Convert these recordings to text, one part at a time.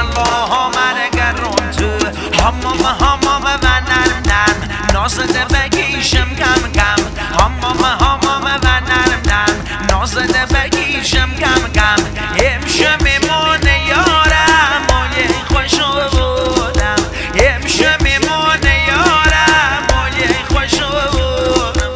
الله مرگرون تو همام و نرم نرم نازده بگیشم کم کم همام و نرم نرم نازده بگیشم کم کم امشه میمونه یارم و یه خوشو بودم امشه میمونه یارم و یه خوشو بودم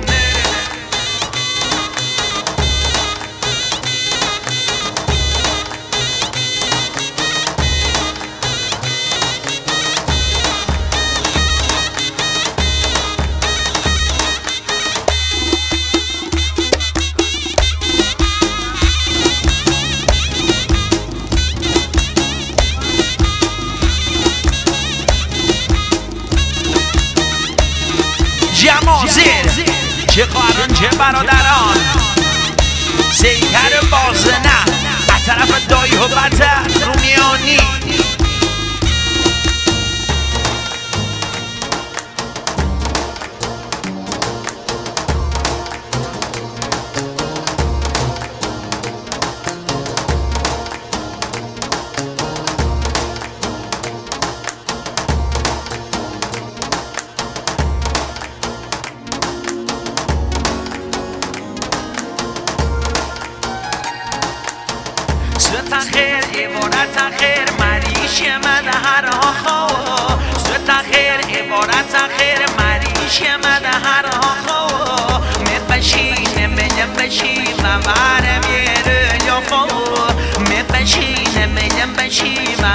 جمازیر چه خواهران چه برادران سیکر بازنه از طرف دایی و برتر رومیانی خیر عبارت خیر مریش من هر ها خوا خیر عبارت خیر مریش من هر ها خوا میپشینه میگم بشی و مرم یه رو یا فا میپشینه میگم بشی و